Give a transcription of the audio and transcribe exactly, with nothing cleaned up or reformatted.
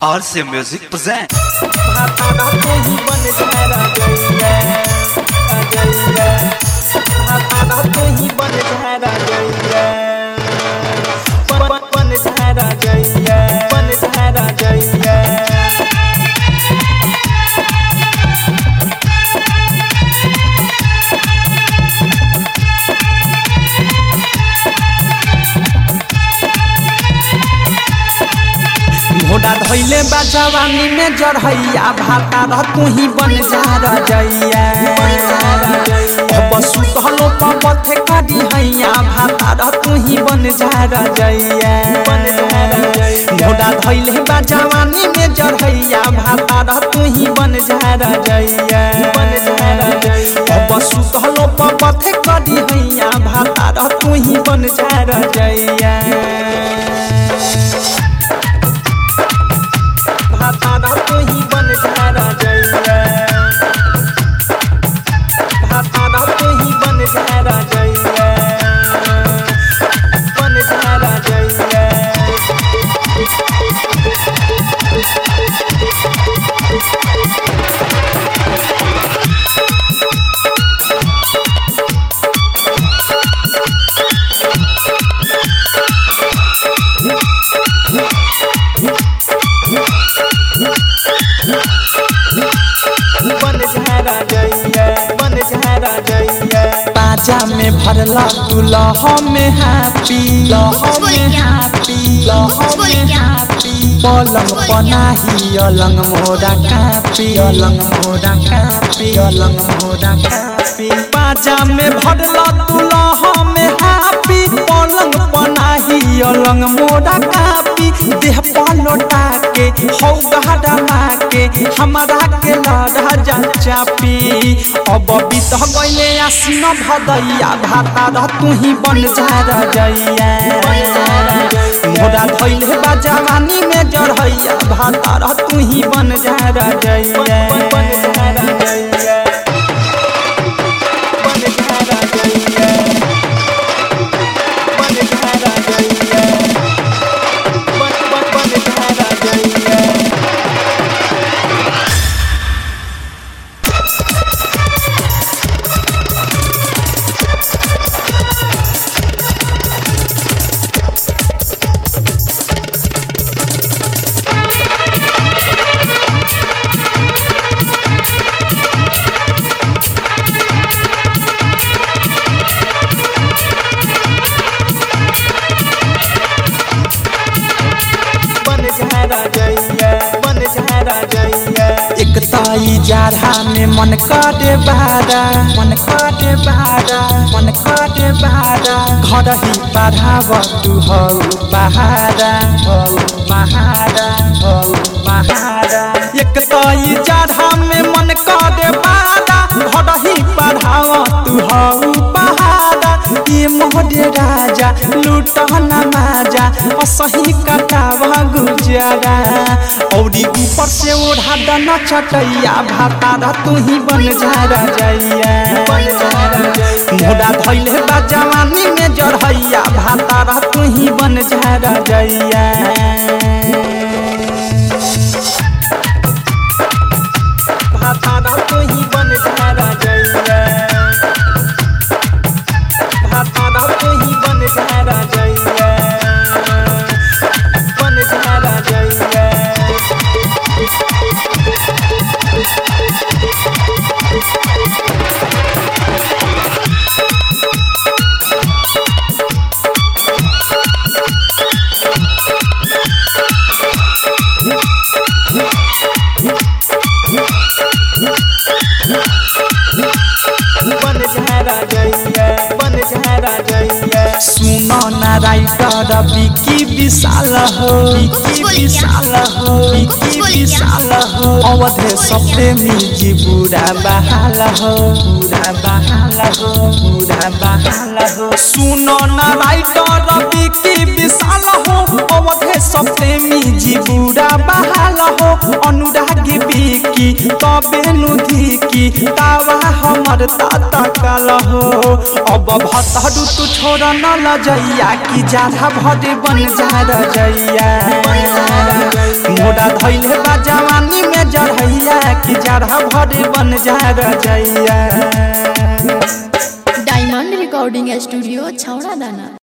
R C Music present. घोड़ा धैले बा जवानी में जरहैया भाता रह तू ही बन जा रजैया अब सुतलो पथे करी हैया भाता रह तू ही बन जा रजैया घोड़ा धैले बा जवानी में जरहैया भाता रह तू ही बन जा रजैया अब सुतलो पथे करी हैया भाता रह तू ही बन जा रजैया भाता तू ही बन जा रजैया भाता तू ही बन जा रजैया बन जा रजैया बाजा में भरला तू लह में हैप्पी लह में हैप्पी लह में हैप्पी पलंग पनाही अलंग मोरा कापी अलंग मोरा कापी अलंग मोरा कापी बाजा में भरला तू लह में हैप्पी पलंग पनाही अलंग मोरा कापी देह पलटा के हौ गहरा माके हमारा के लड़ा जा चापी अब बीत गइले आसीन भदैया भाता रह तू ही बन जा रजैया मोरा धैले बा जवानी में जरहैया भाता रह तू ही बन जा रजैया बन जा रजैया बन जा रजैया बन जा रजैया बन बन बन जा रजैया एक ताई जारा में मन काटे बारा मन काटे बारा मन काटे बारा घर ही पढ़ाव तू हौ बहारा हौ बहारा हौ बहारा एक ताई जारा में मन काटे बारा घर ही पढ़ाव तू हौ बहारा ये मोहरे राजा लूटना माजा असही कटावा गुजारा औरी ऊपर से ओढ़ा दना चटैया भाता रह तू ही बन जा रजैया मोड़ा धैले बा जवानी में जरहैया भाता रह तू ही बन जा रजैया भाता रह तू ही बन जा रजैया भाता रह तू ही बन जा रजैया बन जा रजैया सुनो ना राइटर विकी विशाल हो विकी विशाल हो विकी विशाल हो अवधे सपने मिजी बुरा बहाल हो बुरा बहाल हो बुरा बहाल हो सुनो ना राइटर विकी विशाल हो अवधे सपने मिजी बुरा बहाल हो अनुरागी विकी तबे नुधिकी तावा हमर ताता काल हो अब भतरू तू छोड़ न लजैया की जाधा भरे बन जा रजैया। मोरा धैले बा जवानी में जरहैया कि जरहा भरे बन जा रजैया। डायमंड रिकॉर्डिंग स्टूडियो छौड़ा दाना।